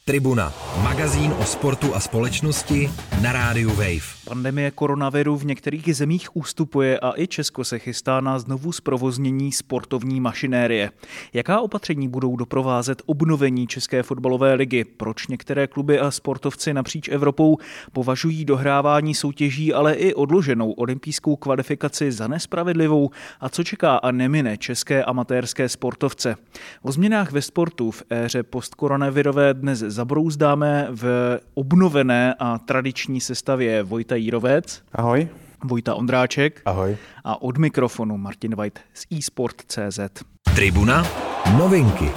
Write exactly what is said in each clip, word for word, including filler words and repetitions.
Tribuna, magazín o sportu a společnosti na rádiu Wave. Pandemie koronaviru v některých zemích ústupuje a i Česko se chystá na znovu zprovoznění sportovní mašinérie. Jaká opatření budou doprovázet obnovení České fotbalové ligy? Proč některé kluby a sportovci napříč Evropou považují dohrávání soutěží, ale i odloženou olympijskou kvalifikaci za nespravedlivou? A co čeká a nemine české amatérské sportovce? O změnách ve sportu v éře postkoronavirové dnes zabrouzdáme v obnovené a tradiční sestavě Vojta Jírovec. Ahoj. Vojta Ondráček. Ahoj. A od mikrofonu Martin White z eSport tečka cé zet. Tribuna, novinky.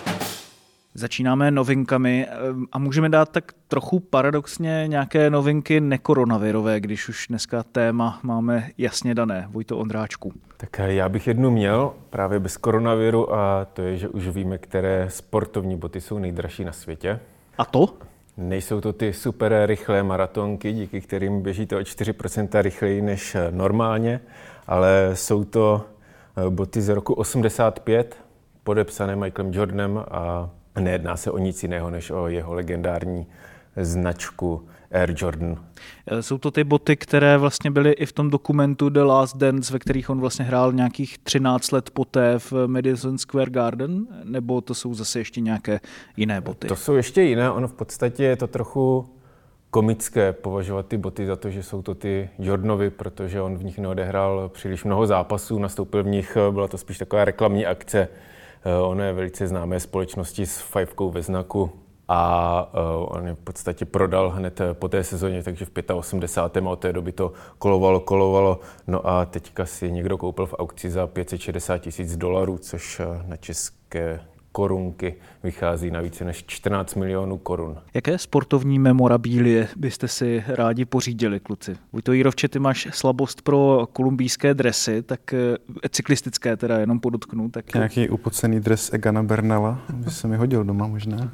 Začínáme novinkami a můžeme dát tak trochu paradoxně nějaké novinky nekoronavirové, když už dneska téma máme jasně dané. Vojto Ondráčku. Tak já bych jednu měl právě bez koronaviru a to je, že už víme, které sportovní boty jsou nejdražší na světě. A to? Nejsou to ty super rychlé maratonky, díky kterým běžíte o čtyři procenta rychleji než normálně, ale jsou to boty z roku osmdesát pět, podepsané Michaelem Jordanem a nejedná se o nic jiného, než o jeho legendární značku Air Jordan. Jsou to ty boty, které vlastně byly i v tom dokumentu The Last Dance, ve kterých on vlastně hrál nějakých třináct let poté v Madison Square Garden, nebo to jsou zase ještě nějaké jiné boty? To jsou ještě jiné, ono v podstatě je to trochu komické považovat ty boty za to, že jsou to ty Jordanovy, protože on v nich neodehrál příliš mnoho zápasů, nastoupil v nich, byla to spíš taková reklamní akce. On je velice známé společnosti s fajfkou ve znaku a on je v podstatě prodal hned po té sezóně, takže v osmdesátém pátém a od té doby to kolovalo, kolovalo. No a teďka si někdo koupil v aukci za pět set šedesát tisíc dolarů, což na české korunky vychází na více než čtrnáct milionů korun. Jaké sportovní memorabilie byste si rádi pořídili, kluci? Vojto Jírovče, ty máš slabost pro kolumbijské dresy, tak cyklistické teda jenom podotknu. Tak... Nějaký upocený dres Egana Bernala, by se mi hodil doma možná.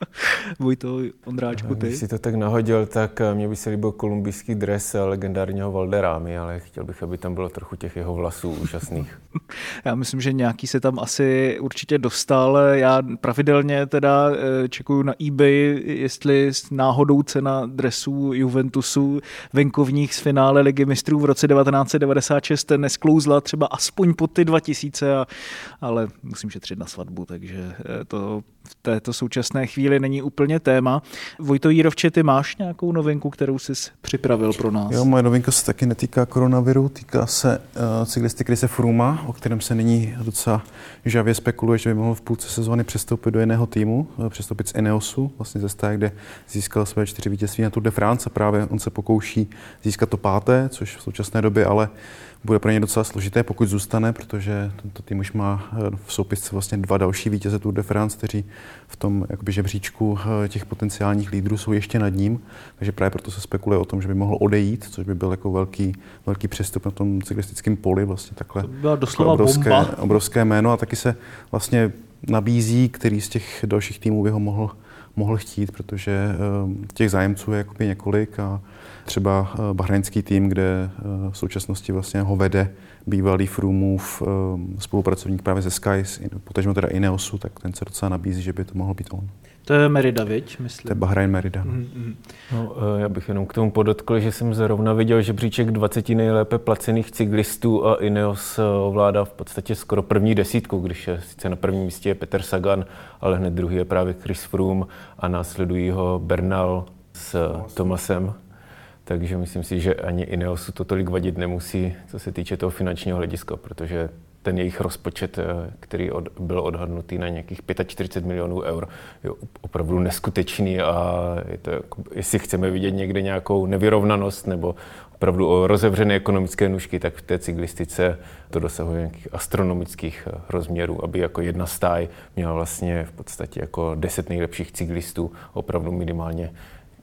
Vojto Ondráčku, ty? Když si to tak nahodil, tak mě by se líbil kolumbijský dres legendárního Valderámy, ale chtěl bych, aby tam bylo trochu těch jeho vlasů úžasných. Já myslím, že nějaký se tam asi určitě dostal. Já pravidelně teda čekuju na eBay, jestli náhodou cena dresů Juventusu venkovních z finále Ligy mistrů v roce devatenáct set devadesát šest nesklouzla třeba aspoň pod ty dva tisíce, a, ale musím šetřit na svatbu, takže to v této současné chvíli není úplně téma. Vojto Jírovče, ty máš nějakou novinku, kterou jsi připravil pro nás? Jo, moje novinka se taky netýká koronaviru, týká se uh, cyklisty Chrise Frooma, o kterém se nyní docela žavě spekuluje, že by mohl v půlce sezóny přestoupit do jiného týmu, přestoupit z Ineosu, vlastně ze stáje, kde získal své čtyři vítězství na Tour de France a právě on se pokouší získat to páté, což v současné době ale bude pro ně docela složité, pokud zůstane, protože tento tým už má v soupisce vlastně dva další vítěze Tour de France, kteří v tom jakoby žebříčku těch potenciálních lídrů jsou ještě nad ním, takže právě proto se spekuluje o tom, že by mohl odejít, což by byl jako velký, velký přestup na tom cyklistickém poli, vlastně takhle. To byla doslova obrovské, bomba. obrovské jméno a taky se vlastně nabízí, který z těch dalších týmů by ho mohl, mohl chtít, protože těch zájemců je jakoby několik a třeba bahrajnský tým, kde v současnosti vlastně ho vede bývalý Froomův spolupracovník právě ze Sky, potažmo teda Ineosu, tak ten se docela nabízí, že by to mohl být on. To je Merida, viď, myslím? To je Bahrain Merida. Mm-hmm. No, já bych jenom k tomu podotkl, že jsem zrovna viděl žebříček dvaceti nejlépe placených cyklistů a Ineos ovládá v podstatě skoro první desítku, když je sice na prvním místě je Peter Sagan, ale hned druhý je právě Chris Froome a následují ho Bernal s Thomasem. Takže myslím si, že ani Ineosu to tolik vadit nemusí, co se týče toho finančního hlediska, protože ten jejich rozpočet, který od, byl odhadnutý na nějakých čtyřicet pět milionů eur, je opravdu neskutečný a je to, jestli chceme vidět někde nějakou nevyrovnanost nebo opravdu o rozevřené ekonomické nůžky, tak v té cyklistice to dosahuje nějakých astronomických rozměrů, aby jako jedna stáj měla vlastně v podstatě jako deset nejlepších cyklistů opravdu minimálně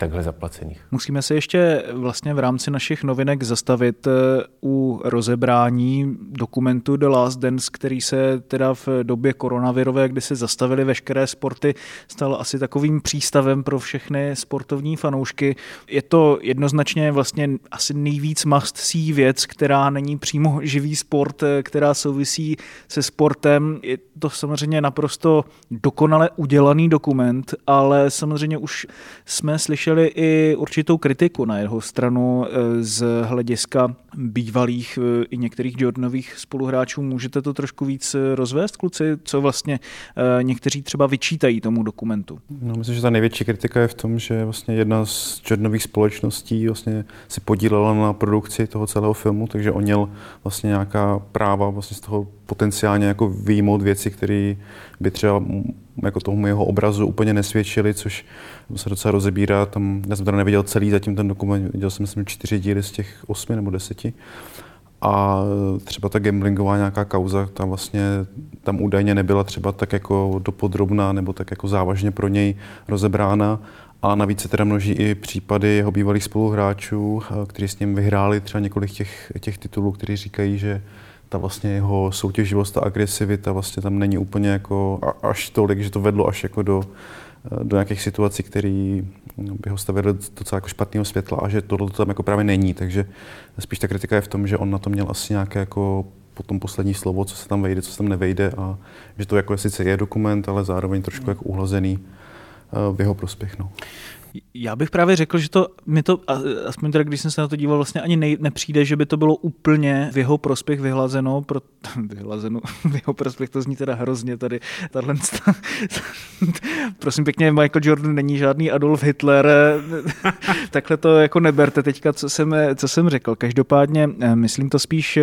takhle zaplacených. Musíme se ještě vlastně v rámci našich novinek zastavit u rozebrání dokumentu The Last Dance, který se teda v době koronavirové, kdy se zastavily veškeré sporty, stal asi takovým přístavem pro všechny sportovní fanoušky. Je to jednoznačně vlastně asi nejvíc must-see věc, která není přímo živý sport, která souvisí se sportem. Je to samozřejmě naprosto dokonale udělaný dokument, ale samozřejmě už jsme slyšeli i určitou kritiku na jeho stranu z hlediska bývalých i některých Jordanových spoluhráčů. Můžete to trošku víc rozvést, kluci? Co vlastně někteří třeba vyčítají tomu dokumentu? No, myslím, že ta největší kritika je v tom, že vlastně jedna z Jordanových společností vlastně si podílela na produkci toho celého filmu, takže on měl vlastně nějaká práva vlastně z toho potenciálně jako vyjmout věci, které by třeba jako tomu jeho obrazu úplně nesvědčily, což se docela rozebírá. Tam, já jsem teda neviděl celý zatím ten dokument, viděl jsem myslím čtyři díly z těch osmi nebo deseti. A třeba ta gamblingová nějaká kauza, tam vlastně tam údajně nebyla třeba tak jako dopodrobná nebo tak jako závažně pro něj rozebrána. A navíc se teda množí i případy jeho bývalých spoluhráčů, kteří s ním vyhráli třeba několik těch, těch titulů, kteří říkají, že ta vlastně jeho soutěživost, ta agresivita vlastně tam není úplně jako až tolik, že to vedlo až jako do, do nějakých situací, které by ho stavili docela jako špatného světla a že tohle tam jako právě není. Takže spíš ta kritika je v tom, že on na to měl asi nějaké jako potom poslední slovo, co se tam vejde, co se tam nevejde a že to jako sice je dokument, ale zároveň trošku jako uhlazený v jeho prospěch. No. Já bych právě řekl, že to mi to, aspoň teda, když jsem se na to díval, vlastně ani nej, nepřijde, že by to bylo úplně v jeho prospěch vyhlazeno, pro, vyhlazeno, v jeho prospěch to zní teda hrozně tady, tahle, prosím pěkně, Michael Jordan není žádný Adolf Hitler, takhle to jako neberte teďka, co jsem, co jsem řekl. Každopádně myslím to spíš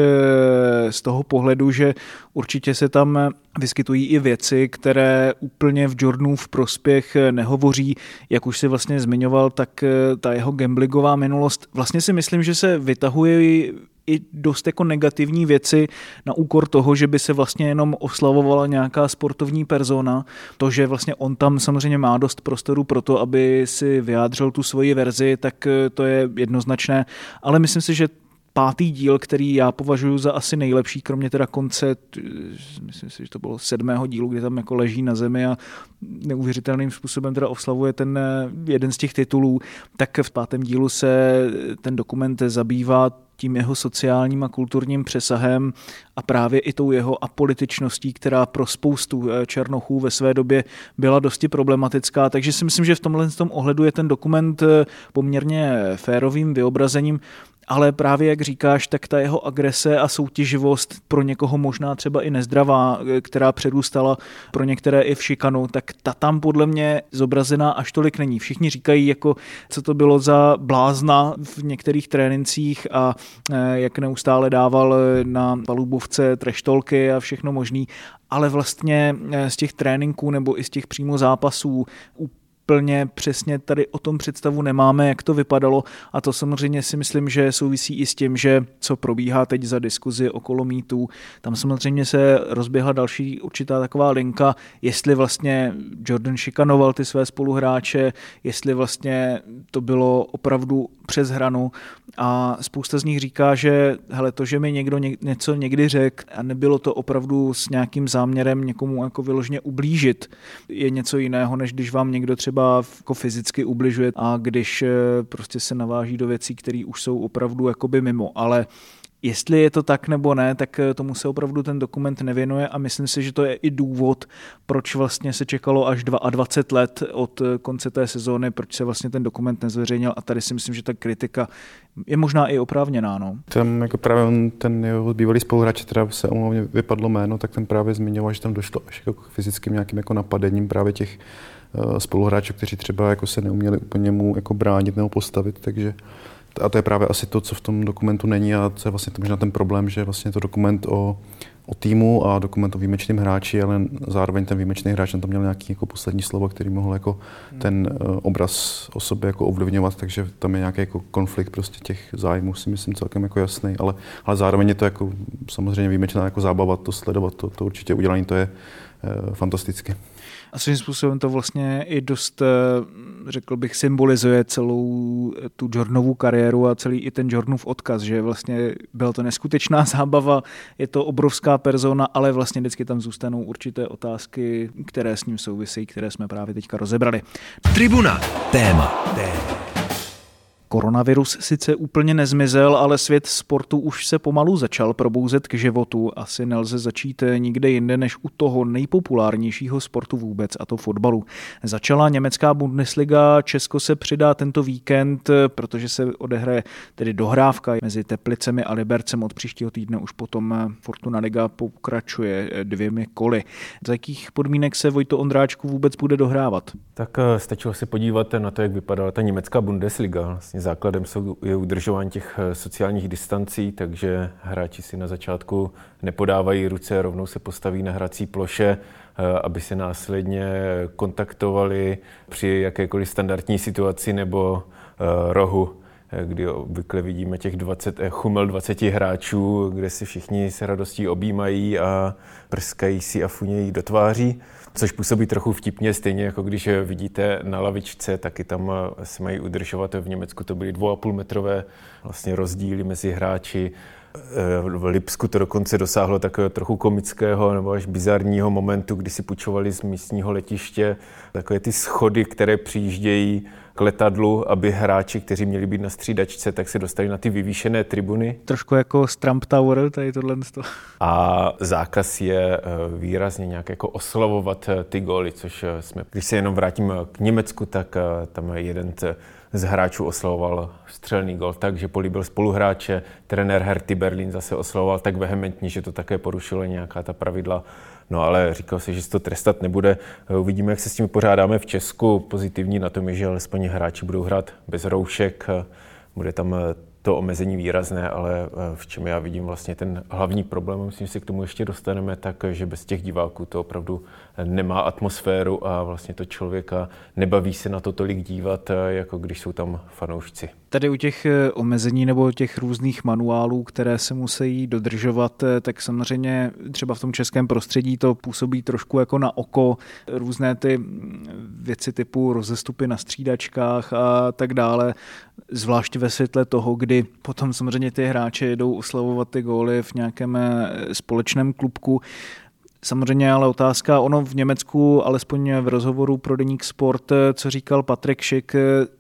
z toho pohledu, že určitě se tam vyskytují i věci, které úplně v Jordanův prospěch nehovoří, jak už si vlastně zmiňoval, tak ta jeho gamblingová minulost. Vlastně si myslím, že se vytahuje i dost jako negativní věci na úkor toho, že by se vlastně jenom oslavovala nějaká sportovní persona. To, že vlastně on tam samozřejmě má dost prostoru pro to, aby si vyjádřil tu svoji verzi, tak to je jednoznačné. Ale myslím si, že pátý díl, který já považuji za asi nejlepší, kromě teda konce, myslím si, že to bylo sedmého dílu, kde tam jako leží na zemi a neuvěřitelným způsobem teda oslavuje ten jeden z těch titulů, tak v pátém dílu se ten dokument zabývá tím jeho sociálním a kulturním přesahem a právě i tou jeho apolitičností, která pro spoustu černochů ve své době byla dosti problematická. Takže si myslím, že v tomhle tom ohledu je ten dokument poměrně férovým vyobrazením, ale právě jak říkáš, tak ta jeho agrese a soutěživost pro někoho možná třeba i nezdravá, která předůstala pro některé i v šikanu, tak ta tam podle mě zobrazená až tolik není. Všichni říkají, jako, co to bylo za blázna v některých trénincích a jak neustále dával na palubovce treštolky a všechno možný, ale vlastně z těch tréninků nebo i z těch přímo zápasů plně přesně tady o tom představu nemáme, jak to vypadalo a to samozřejmě si myslím, že souvisí i s tím, že co probíhá teď za diskuzi okolo mýtů, tam samozřejmě se rozběhla další určitá taková linka, jestli vlastně Jordan šikanoval ty své spoluhráče, jestli vlastně to bylo opravdu přes hranu a spousta z nich říká, že hele, to, že mi někdo ně, něco někdy řekl a nebylo to opravdu s nějakým záměrem někomu jako vyloženě ublížit, je něco jiného, než když vám někdo třeba jako fyzicky ubližuje a když prostě se naváží do věcí, které už jsou opravdu jakoby mimo, ale jestli je to tak nebo ne, tak tomu se opravdu ten dokument nevěnuje a myslím si, že to je i důvod, proč vlastně se čekalo až dvacet dva let od konce té sezóny, proč se vlastně ten dokument nezveřejnil a tady si myslím, že ta kritika je možná i oprávněná. No. Tam jako právě on, ten jeho bývalý spoluhráč, která se omlouvně vypadlo jméno, tak ten právě zmiňoval, že tam došlo až jako k fyzickým nějakým jako napadením právě těch spoluhráčů, kteří třeba jako se neuměli úplně mu jako bránit nebo postavit, takže a to je právě asi to, co v tom dokumentu není a co je vlastně to možná ten problém, že vlastně je to dokument o, o týmu a dokument o výjimečném hráči, ale zároveň ten výjimečný hráč tam měl nějaký jako poslední slovo, který mohl jako ten uh, obraz o sobě jako ovlivňovat, takže tam je nějaký jako konflikt prostě těch zájmů, si myslím celkem jako jasný, ale, ale zároveň je to jako samozřejmě výjimečná jako zábava to sledovat, to, to určitě udělání, to je uh, fantastické. A svým způsobem to vlastně i dost, řekl bych, symbolizuje celou tu Jordanovu kariéru a celý i ten Jordanův odkaz, že vlastně byla to neskutečná zábava, je to obrovská persona, ale vlastně vždycky tam zůstanou určité otázky, které s ním souvisejí, které jsme právě teďka rozebrali. Tribuna. Téma. Téma. Koronavirus sice úplně nezmizel, ale svět sportu už se pomalu začal probouzet k životu. Asi nelze začít nikde jinde než u toho nejpopulárnějšího sportu vůbec, a to fotbalu. Začala německá Bundesliga, Česko se přidá tento víkend, protože se odehraje tedy dohrávka mezi Teplicemi a Libercem. Od příštího týdne už potom Fortuna Liga pokračuje dvěmi koly. Za jakých podmínek se, Vojto Ondráčku, vůbec bude dohrávat? Tak stačilo se podívat na to, jak vypadala ta německá Bundesliga. Vlastně základem je udržování těch sociálních distancí, takže hráči si na začátku nepodávají ruce, rovnou se postaví na hrací ploše, aby se následně kontaktovali při jakékoliv standardní situaci nebo rohu, kdy obvykle vidíme těch dvacet, chumel dvacet hráčů, kde si všichni s radostí objímají a prskají si a funějí do tváří. Což působí trochu vtipně, stejně jako když vidíte na lavičce, taky tam se mají udržovat. V Německu to byly dvou a půl metrové vlastně rozdíly mezi hráči. V Lipsku to dokonce dosáhlo takového trochu komického nebo až bizarního momentu, kdy si půjčovali z místního letiště takové ty schody, které přijíždějí k letadlu, aby hráči, kteří měli být na střídačce, tak se dostali na ty vyvýšené tribuny. Trošku jako z Trump Tower, tady tohle. A zákaz je výrazně nějak jako oslavovat ty góly, což jsme, když se jenom vrátím k Německu, tak tam jeden z hráčů oslavoval střelný gól tak, že políbil spoluhráče. Trenér Herthy Berlin zase oslavoval tak vehementně, že to také porušilo nějaká ta pravidla. No ale říkal se, že se to trestat nebude. Uvidíme, jak se s tím pořádáme v Česku. Pozitivní na tom je, že alespoň hráči budou hrát bez roušek. Bude tam to omezení výrazné, ale v čem já vidím vlastně ten hlavní problém, myslím, že se k tomu ještě dostaneme, tak, že bez těch diváků to opravdu nemá atmosféru a vlastně to člověka nebaví se na to tolik dívat, jako když jsou tam fanoušci. Tady u těch omezení nebo těch různých manuálů, které se musí dodržovat, tak samozřejmě třeba v tom českém prostředí to působí trošku jako na oko. Různé ty věci typu rozestupy na střídačkách a tak dále, zvláště ve světle toho, kdy potom samozřejmě ty hráči jedou oslavovat ty góly v nějakém společném klubku. Samozřejmě ale otázka, ono v Německu, alespoň v rozhovoru pro deník Sport, co říkal Patrik Schick,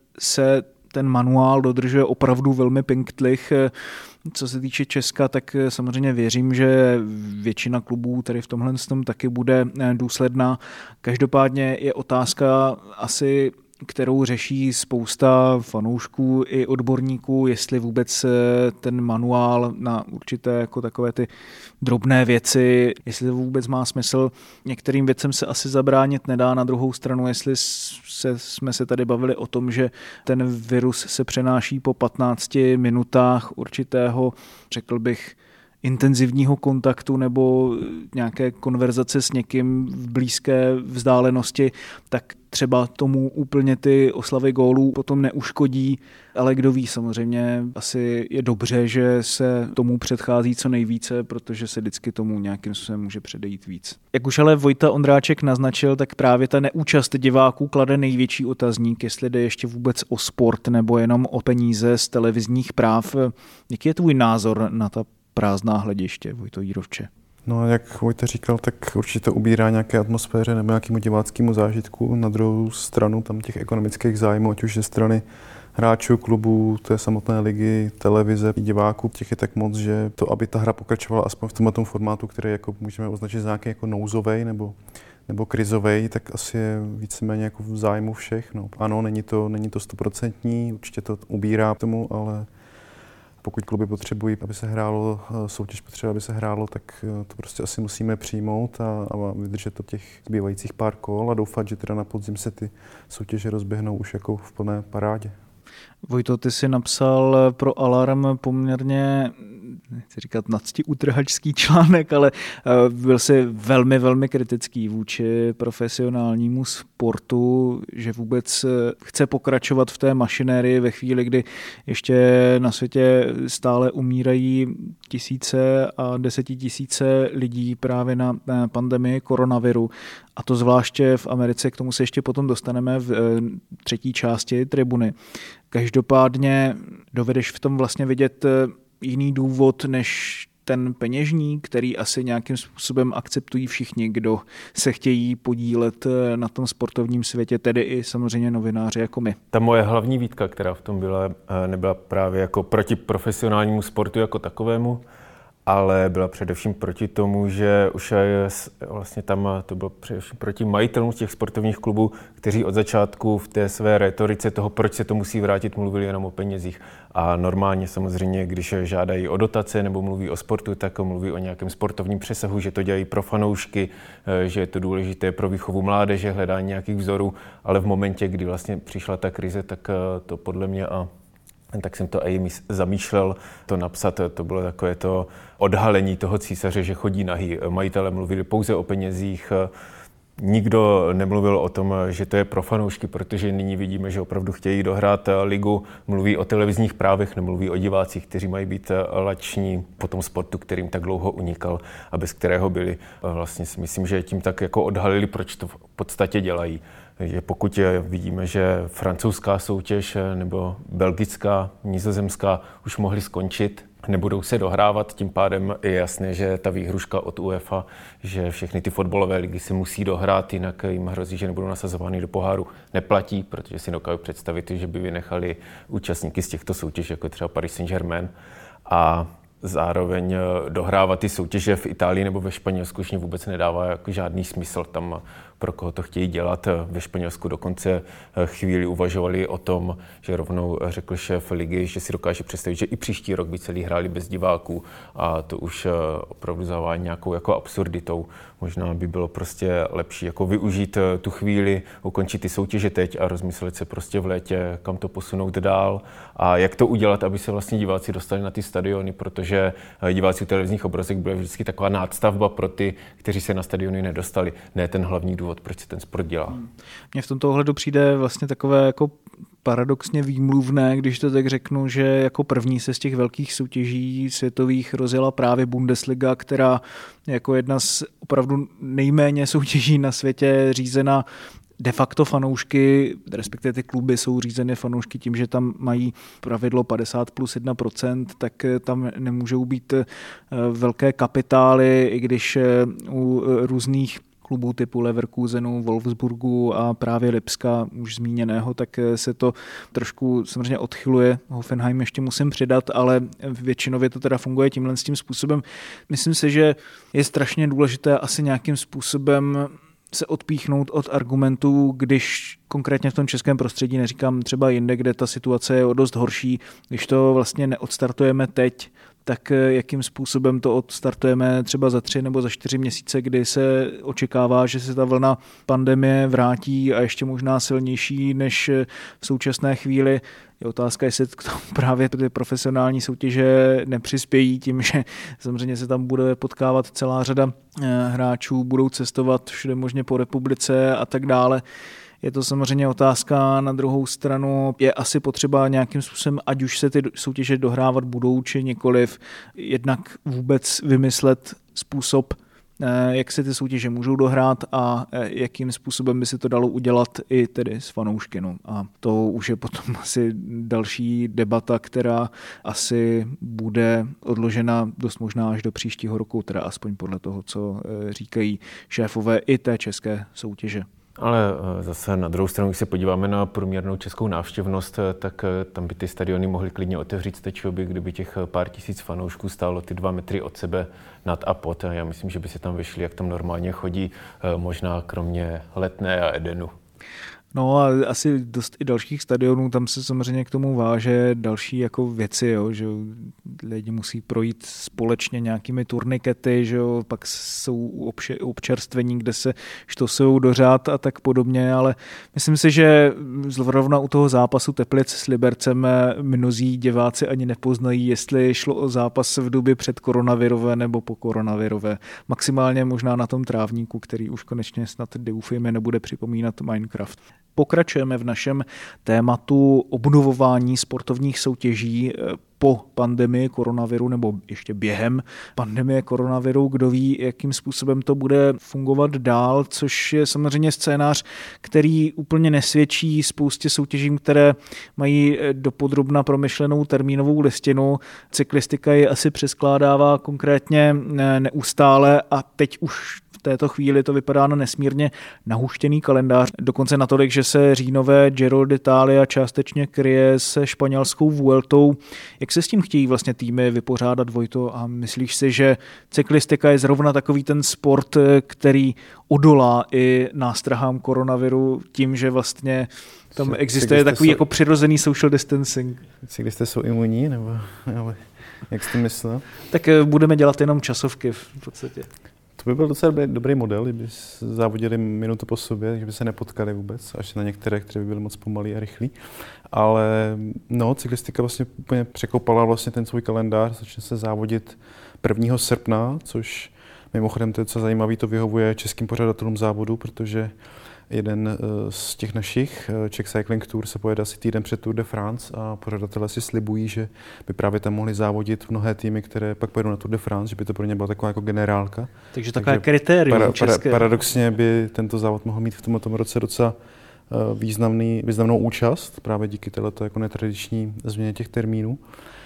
se ten manuál dodržuje opravdu velmi pinktlich. Co se týče Česka, tak samozřejmě věřím, že většina klubů tady v tomhle tom taky bude důsledná. Každopádně je otázka asi, kterou řeší spousta fanoušků i odborníků, jestli vůbec ten manuál na určité jako takové ty drobné věci, jestli to vůbec má smysl. Některým věcem se asi zabránit nedá, na druhou stranu, jestli se, jsme se tady bavili o tom, že ten virus se přenáší po patnácti minutách určitého, řekl bych, intenzivního kontaktu nebo nějaké konverzace s někým v blízké vzdálenosti, tak třeba tomu úplně ty oslavy gólů potom neuškodí, ale kdo ví, samozřejmě asi je dobře, že se tomu předchází co nejvíce, protože se vždycky tomu nějakým způsobem může předejít víc. Jak už ale Vojta Ondráček naznačil, tak právě ta neúčast diváků klade největší otazník, jestli jde ještě vůbec o sport nebo jenom o peníze z televizních práv. Jaký je tvůj názor na ta prázdná hlediště, Vojto Jírovče? No a jak Vojta říkal, tak určitě to ubírá nějaké atmosféře nebo nějakému diváckému zážitku. Na druhou stranu tam těch ekonomických zájmů, ať už ze strany hráčů, klubů, té samotné ligy, televize, diváků, těch je tak moc, že to, aby ta hra pokračovala aspoň v tomhle formátu, který jako můžeme označit za nějaký jako nouzovej nebo nebo krizovej, tak asi je víceméně jako v zájmu všech. No. Ano, není to, není to stoprocentní, určitě to ubírá tomu, ale pokud kluby potřebují, aby se hrálo, soutěž potřebuje, aby se hrálo, tak to prostě asi musíme přijmout a, a vydržet to těch zbývajících pár kol a doufat, že teda na podzim se ty soutěže rozběhnou už jako v plné parádě. Vojto, ty jsi napsal pro Alarm poměrně nechci říkat nadstiútrhačský článek, ale byl si velmi, velmi kritický vůči profesionálnímu sportu, že vůbec chce pokračovat v té mašinérii ve chvíli, kdy ještě na světě stále umírají tisíce a desetitisíce lidí právě na pandemii koronaviru. A to zvláště v Americe, k tomu se ještě potom dostaneme v třetí části Tribuny. Každopádně dovedeš v tom vlastně vidět jiný důvod než ten peněžní, který asi nějakým způsobem akceptují všichni, kdo se chtějí podílet na tom sportovním světě, tedy i samozřejmě novináři jako my. Ta moje hlavní výtka, která v tom byla, nebyla právě jako proti profesionálnímu sportu jako takovému, ale byla především proti tomu, že už je vlastně tam to bylo především proti majitelům těch sportovních klubů, kteří od začátku v té své retorice toho, proč se to musí vrátit, mluvili jenom o penězích. A normálně samozřejmě, když žádají o dotace nebo mluví o sportu, tak mluví o nějakém sportovním přesahu, že to dělají pro fanoušky, že je to důležité pro výchovu mládeže, hledání nějakých vzorů, ale v momentě, kdy vlastně přišla ta krize, tak to podle mě a tak jsem to i zamýšlel to napsat, to bylo takové to odhalení toho císaře, že chodí nahý. Majitelé mluvili pouze o penězích, nikdo nemluvil o tom, že to je pro fanoušky, protože nyní vidíme, že opravdu chtějí dohrát ligu, mluví o televizních právech, nemluví o divácích, kteří mají být lační po tom sportu, kterým tak dlouho unikal a bez kterého byli. Vlastně si myslím, že tím tak jako odhalili, proč to v podstatě dělají. Že pokud vidíme, že francouzská soutěž nebo belgická, nizozemská už mohly skončit, nebudou se dohrávat, tím pádem je jasné, že ta výhruška od UEFA, že všechny ty fotbalové ligy se musí dohrát, jinak jim hrozí, že nebudou nasazovány do poháru, neplatí, protože si dokážu představit, že by vynechali účastníky z těchto soutěží, jako třeba Paris Saint-Germain. A zároveň dohrávat ty soutěže v Itálii nebo ve Španělsku už vůbec nedává jako žádný smysl. Tam pro koho to chtějí dělat. Ve Španělsku dokonce chvíli uvažovali o tom, že rovnou řekl šéf ligy, že si dokáže představit, že i příští rok by celý hráli bez diváků a to už opravdu zavání nějakou jako absurditou. Možná by bylo prostě lepší jako využít tu chvíli, ukončit ty soutěže teď a rozmyslet se prostě v létě, kam to posunout dál a jak to udělat, aby se vlastně diváci dostali na ty stadiony, protože diváci u televizních obrazek byla vždycky taková nástavba pro ty, kteří se na stadiony nedostali. Ne ten hlavní důvod, proč se ten sport dělá. Mně v tomto ohledu přijde vlastně takové jako paradoxně výmluvné, když to tak řeknu, že jako první se z těch velkých soutěží světových rozjela právě Bundesliga, která jako jedna z opravdu nejméně soutěží na světě řízena de facto fanoušky, respektive ty kluby jsou řízeny fanoušky tím, že tam mají pravidlo padesát plus jedna procent, tak tam nemůžou být velké kapitály, i když u různých klubů typu Leverkusenu, Wolfsburgu a právě Lipska už zmíněného, tak se to trošku samozřejmě odchyluje. Hoffenheim ještě musím přidat, ale většinově to teda funguje tímhle s tím způsobem. Myslím si, že je strašně důležité asi nějakým způsobem se odpíchnout od argumentů, když konkrétně v tom českém prostředí, neříkám třeba jinde, kde ta situace je o dost horší, když to vlastně neodstartujeme teď, tak jakým způsobem to odstartujeme třeba za tři nebo za čtyři měsíce, kdy se očekává, že se ta vlna pandemie vrátí a ještě možná silnější než v současné chvíli. Je otázka, jestli k tomu právě ty profesionální soutěže nepřispějí tím, že samozřejmě se tam bude potkávat celá řada hráčů, budou cestovat všude možně po republice a tak dále. Je to samozřejmě otázka, na druhou stranu je asi potřeba nějakým způsobem, ať už se ty soutěže dohrávat budou, či nikoliv, jednak vůbec vymyslet způsob, jak se ty soutěže můžou dohrát a jakým způsobem by se to dalo udělat i tedy s fanoušky. No. A to už je potom asi další debata, která asi bude odložena dost možná až do příštího roku, teda aspoň podle toho, co říkají šéfové i té české soutěže. Ale zase na druhou stranu, když se podíváme na průměrnou českou návštěvnost, tak tam by ty stadiony mohly klidně otevřít, stačilo by, kdyby těch pár tisíc fanoušků stálo ty dva metry od sebe nad a pod. Já myslím, že by se tam vešli, jak tam normálně chodí, možná kromě Letné a Edenu. No a asi dost i dalších stadionů, tam se samozřejmě k tomu váže další jako věci, jo, že lidi musí projít společně nějakými turnikety, že jo, pak jsou obše, občerstvení, kde se štosují do řád a tak podobně, ale myslím si, že zrovna u toho zápasu Teplic s Libercem mnozí diváci ani nepoznají, jestli šlo o zápas v době před koronavirové nebo po koronavirové. Maximálně možná na tom trávníku, který už konečně snad doufejme nebude připomínat Minecraft. Pokračujeme v našem tématu obnovování sportovních soutěží po pandemii koronaviru nebo ještě během pandemie koronaviru. Kdo ví, jakým způsobem to bude fungovat dál, což je samozřejmě scénář, který úplně nesvědčí spoustě soutěžím, které mají dopodrobna promyšlenou termínovou listinu. Cyklistika je asi přeskládává konkrétně neustále a teď už v této chvíli to vypadá na nesmírně nahuštěný kalendář. Dokonce natolik, že se říjnové Giro d'Italia částečně kryje se španělskou Vueltou. Jak se s tím chtějí vlastně týmy vypořádat, Vojto? A myslíš si, že cyklistika je zrovna takový ten sport, který odolá i nástrahám koronaviru tím, že vlastně tam existuje takový jsou... jako přirozený social distancing? Cyklisté jsou imunní, nebo, nebo jak jsi to myslel? Tak budeme dělat jenom časovky v podstatě. To by byl docela dobrý model, kdyby závodili minutu po sobě, že by se nepotkali vůbec, až na některé, které by byly moc pomalý a rychlý. Ale no, cyklistika vlastně úplně překopala vlastně ten svůj kalendář, začne se závodit prvního srpna, což mimochodem to je docela zajímavý, to vyhovuje českým pořadatelům závodu, protože jeden z těch našich, Czech Cycling Tour, se pojede asi týden před Tour de France a pořadatelé si slibují, že by právě tam mohli závodit mnohé týmy, které pak pojedou na Tour de France, že by to pro ně byla taková jako generálka. Takže takové kritérium para, české. Para, paradoxně by tento závod mohl mít v tomto roce docela významný, významnou účast, právě díky této jako netradiční změně těch termínů.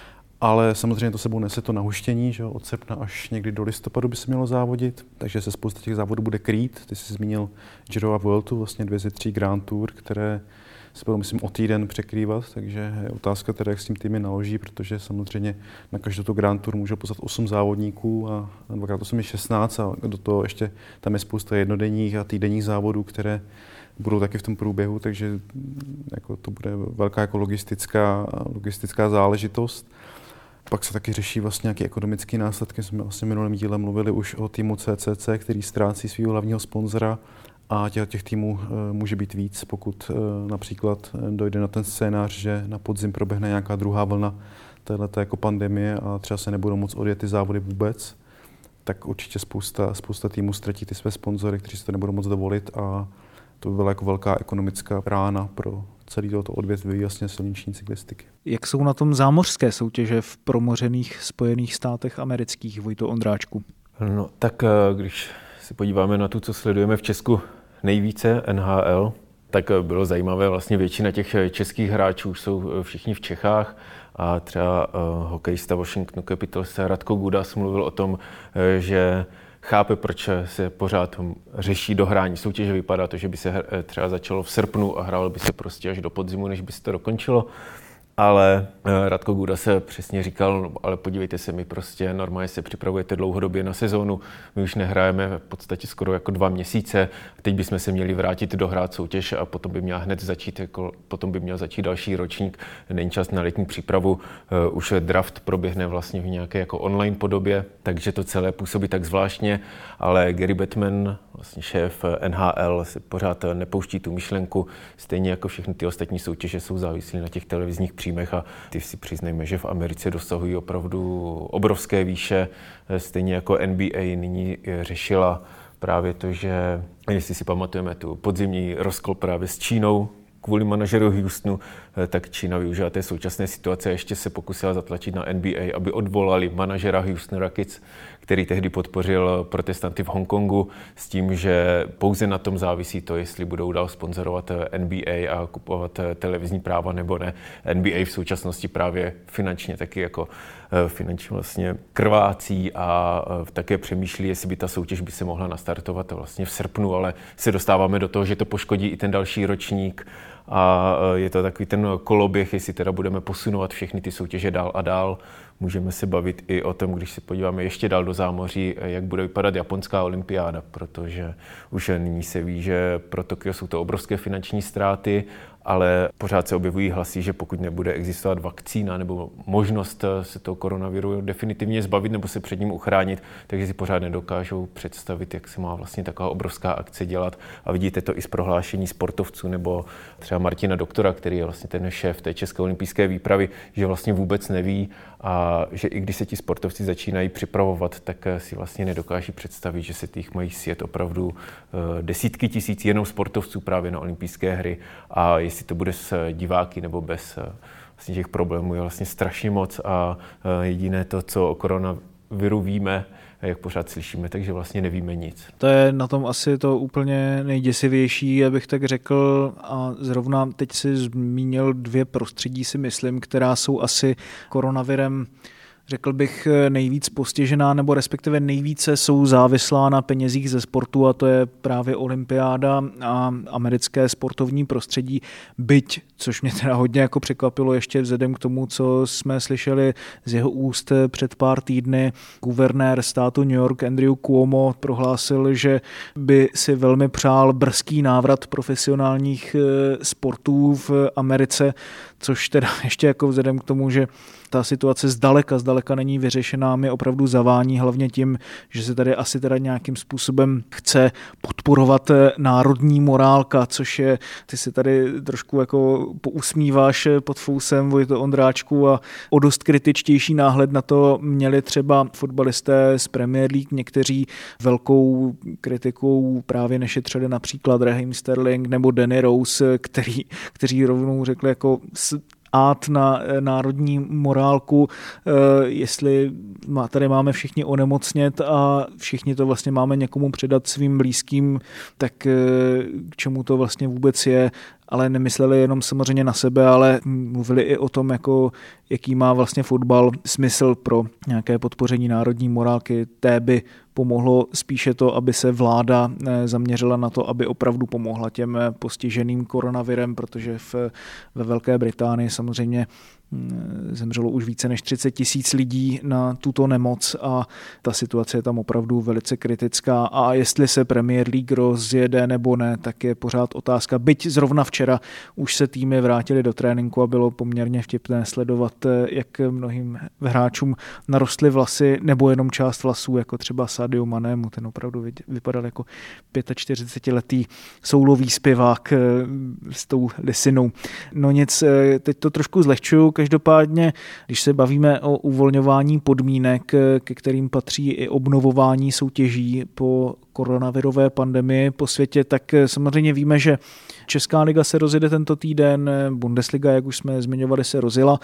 Ale samozřejmě to sebou nese to nahuštění, že od srpna až někdy do listopadu by se mělo závodit, takže se spousta těch závodů bude krýt. Ty jsi zmínil Giro a Vueltu, vlastně dvě ze tří Grand Tour, které se budou, myslím, o týden překrývat, takže je otázka teda, jak s tím týmy naloží, protože samozřejmě na každou tu Grand Tour můžou poslat osm závodníků a dvakrát osm je šestnáct a do toho ještě tam je spousta jednodenních a týdenních závodů, které budou taky v tom průběhu, takže jako to bude velká jako logistická, logistická záležitost. Pak se taky řeší vlastně nějaké ekonomické následky. Jsme vlastně minulém díle mluvili už o týmu C C C, který ztrácí svého hlavního sponzora a těch, těch týmů e, může být víc, pokud e, například dojde na ten scénář, že na podzim proběhne nějaká druhá vlna téhleté jako pandemie a třeba se nebudou moc odjet ty závody vůbec, tak určitě spousta, spousta týmů ztratí ty své sponzory, kteří si to nebudou moc dovolit a to by byla jako velká ekonomická rána pro celý toto odvětví jasně silniční cyklistiky. Jak jsou na tom zámořské soutěže v promořených Spojených státech amerických, Vojto Ondráčku? No tak když se podíváme na to, co sledujeme v Česku nejvíce, N H L, tak bylo zajímavé, vlastně většina těch českých hráčů už jsou všichni v Čechách a třeba uh, hokejista Washington Capitals Radko Gudas mluvil o tom, uh, že chápe, proč se pořád řeší dohrání soutěže. Vypadá to, že by se třeba začalo v srpnu a hrálo by se prostě až do podzimu, než by se to dokončilo. Ale Radko Guda se přesně říkal, no, ale podívejte se, my prostě normálně se připravujete dlouhodobě na sezónu, my už nehrajeme v podstatě skoro jako dva měsíce, teď bychom se měli vrátit dohrát soutěž a potom by měl hned začít, jako, potom by měl začít další ročník, není čas na letní přípravu, uh, už draft proběhne vlastně v nějaké jako online podobě, takže to celé působí tak zvláštně, ale Gary Bettman, vlastně šéf N H L, se pořád nepouští tu myšlenku, stejně jako všechny ty ostatní soutěže jsou závislí na těch televizních příjmech a ty si přiznejme, že v Americe dosahují opravdu obrovské výše, stejně jako N B A nyní řešila právě to, že, jestli si pamatujeme tu podzimní rozkol právě s Čínou, kvůli manažeru Houstonu, tak Čína využila té současné situace a ještě se pokusila zatlačit na N B A, aby odvolali manažera Houston Rockets, který tehdy podpořil protestanty v Hongkongu s tím, že pouze na tom závisí to, jestli budou dál sponzorovat N B A a kupovat televizní práva nebo ne. N B A v současnosti právě finančně taky jako finančně vlastně krvácí a také přemýšlí, jestli by ta soutěž by se mohla nastartovat vlastně v srpnu, ale se dostáváme do toho, že to poškodí i ten další ročník a je to takový ten koloběh, jestli teda budeme posunovat všechny ty soutěže dál a dál. Můžeme se bavit i o tom, když se podíváme ještě dál do zámoří, jak bude vypadat japonská olympiáda, protože už nyní se ví, že pro Tokio jsou to obrovské finanční ztráty, ale pořád se objevují hlasy, že pokud nebude existovat vakcína nebo možnost se toho koronaviru definitivně zbavit nebo se před ním uchránit, takže si pořád nedokážou představit, jak se má vlastně taková obrovská akce dělat. A vidíte to i z prohlášení sportovců nebo třeba Martina Doktora, který je vlastně ten šéf té české olympijské výpravy, že vlastně vůbec neví a že i když se ti sportovci začínají připravovat, tak si vlastně nedokáží představit, že se těch mají sjet opravdu desítky tisíc jenom sportovců právě na olympijské hry a jestli to bude s diváky nebo bez vlastně těch problémů je vlastně strašně moc a jediné to, co o koronaviru víme, jak pořád slyšíme, takže vlastně nevíme nic. To je na tom asi to úplně nejděsivější, abych tak řekl, a zrovna teď si zmínil dvě prostředí, si myslím, která jsou asi koronavirem, řekl bych, nejvíc postižená, nebo respektive nejvíce jsou závislá na penězích ze sportu, a to je právě olympiáda a americké sportovní prostředí. Byť, což mě teda hodně jako překvapilo ještě vzhledem k tomu, co jsme slyšeli z jeho úst před pár týdny, guvernér státu New York Andrew Cuomo prohlásil, že by si velmi přál brzký návrat profesionálních sportů v Americe, což teda ještě jako vzhledem k tomu, že ta situace zdaleka, zdaleka není vyřešená, mi opravdu zavání hlavně tím, že se tady asi teda nějakým způsobem chce podporovat národní morálka, což je, ty si tady trošku jako pousmíváš pod fousem, Vojto Ondráčku, a o dost kritičtější náhled na to měli třeba fotbalisté z Premier League, někteří velkou kritikou právě nešetřili například Raheem Sterling nebo Danny Rose, který, kteří rovnou řekli jako át na národní morálku, jestli tady máme všichni onemocnět a všichni to vlastně máme někomu předat svým blízkým, tak k čemu to vlastně vůbec je, ale nemysleli jenom samozřejmě na sebe, ale mluvili i o tom, jako, jaký má vlastně fotbal smysl pro nějaké podpoření národní morálky. Té by pomohlo spíše to, aby se vláda zaměřila na to, aby opravdu pomohla těm postiženým koronavirem, protože v, ve Velké Británii samozřejmě zemřelo už více než třicet tisíc lidí na tuto nemoc a ta situace je tam opravdu velice kritická, a jestli se Premier League rozjede nebo ne, tak je pořád otázka. Byť zrovna včera už se týmy vrátily do tréninku a bylo poměrně vtipné sledovat, jak mnohým hráčům narostly vlasy nebo jenom část vlasů, jako třeba Sadio Manému, ten opravdu vypadal jako čtyřicetiletý soulový zpěvák s tou lisinou. No nic, teď to trošku zlehčuju. Každopádně, když se bavíme o uvolňování podmínek, ke kterým patří i obnovování soutěží po koronavirové pandemii po světě, tak samozřejmě víme, že Česká liga se rozjede tento týden, Bundesliga, jak už jsme zmiňovali, se rozjela.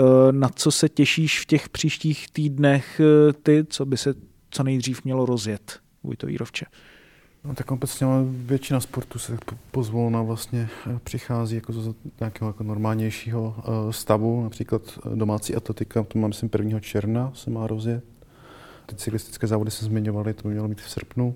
Na co se těšíš v těch příštích týdnech ty, co by se co nejdřív mělo rozjet, Vojto Jírovče? No, tak obecně většina sportu se pozvolna vlastně přichází jako z nějakého jako normálnějšího stavu, například domácí atletika, to mám myslím prvního června se má rozjet. Ty cyklistické závody se zmiňovaly, to by mělo být v srpnu.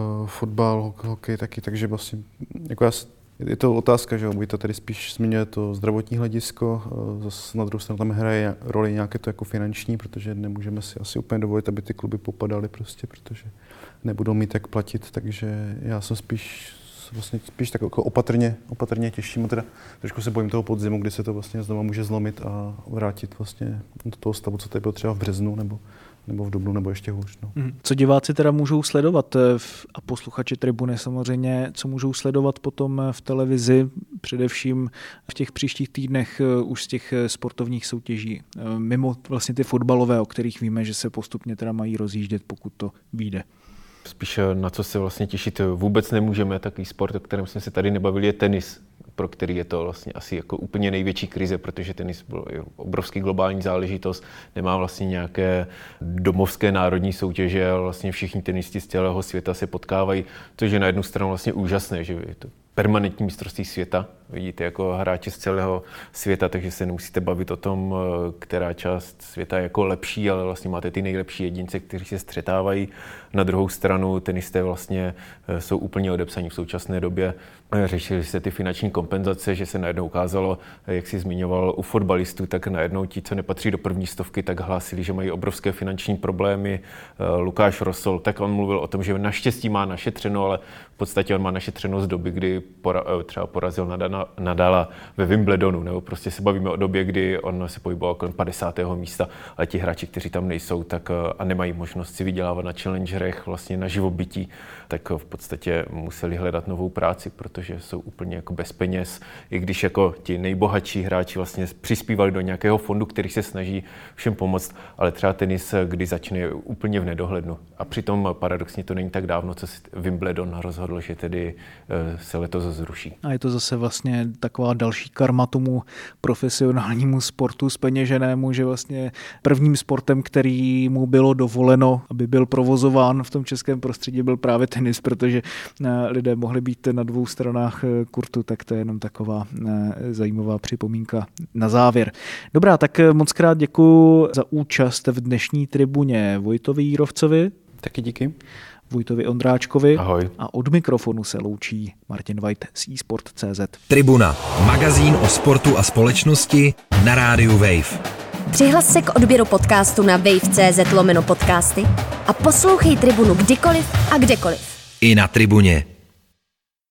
Fotbal, hokej taky, takže vlastně jako já, je to otázka, že jo, to tady spíš zmiňuje to zdravotní hledisko, zase na druhou stranu tam hraje roli nějaké to jako finanční, protože nemůžeme si asi úplně dovolit, aby ty kluby popadaly prostě, protože nebudou mít jak platit, takže já jsem spíš vlastně spíš tak jako opatrně, opatrně těším, a teda trošku se bojím toho podzimu, kdy se to vlastně znovu může zlomit a vrátit vlastně do toho stavu, co tady bylo třeba v březnu nebo nebo v dubnu, nebo ještě hůř. No. Co diváci teda můžou sledovat a posluchači Tribuny samozřejmě, co můžou sledovat potom v televizi, především v těch příštích týdnech už z těch sportovních soutěží, mimo vlastně ty fotbalové, o kterých víme, že se postupně teda mají rozjíždět, pokud to vyjde. Spíš na co se vlastně těšit vůbec nemůžeme, takový sport, o kterém jsme se tady nebavili, je tenis, pro který je to vlastně asi jako úplně největší krize, protože tenis byl obrovský globální záležitost, nemá vlastně nějaké domovské národní soutěže, ale vlastně všichni tenisti z celého světa se potkávají, což je na jednu stranu vlastně úžasné, že je to permanentní mistrovství světa. Vidíte jako hráče z celého světa, takže se nemusíte bavit o tom, která část světa je jako lepší, ale vlastně máte ty nejlepší jedince, kteří se střetávají. Na druhou stranu tenisté vlastně jsou úplně odepsaní v současné době. Řešili se ty finanční kompenzace, že se najednou ukázalo, jak si zmiňoval u fotbalistů, tak najednou ti, co nepatří do první stovky, tak hlásili, že mají obrovské finanční problémy. Lukáš Rosol, tak on mluvil o tom, že naštěstí má našetřeno, ale v podstatě on má našetřeno z doby, kdy pora, třeba porazil Nadala, Nadala ve Wimbledonu, nebo prostě se bavíme o době, kdy on se pohyboval kolem padesátého místa, ale ti hráči, kteří tam nejsou, tak a nemají možnost si vydělávat na challengerech, vlastně na živobytí, tak v podstatě museli hledat novou práci, protože jsou úplně jako bez peněz, i když jako ti nejbohatší hráči vlastně přispívali do nějakého fondu, který se snaží všem pomoct, ale třeba tenis, kdy začne, je úplně v nedohlednu. A přitom paradoxně to není tak dávno, co Wimbledon rozhodl, že tedy se letos zruší. A je to zase vlastně taková další karma tomu profesionálnímu sportu zpeněženému, že vlastně prvním sportem, který mu bylo dovoleno, aby byl provozován v tom českém prostředí, byl právě tenis, protože lidé mohli být na dvou stranách kurtu, tak to je jenom taková zajímavá připomínka na závěr. Dobrá, tak moc krát děkuji za účast v dnešní tribuně Vojtovi Jírovcovi. Taky díky. Vojtovi Ondráčkovi. Ahoj. A od mikrofonu se loučí Martin White z e sport tečka cé zet. Tribuna, magazín o sportu a společnosti na rádiu Wave. Přihlas se k odběru podcastu na wave tečka cé zet lomeno podcasty a poslouchej Tribunu kdykoliv a kdekoliv. I na Tribuně.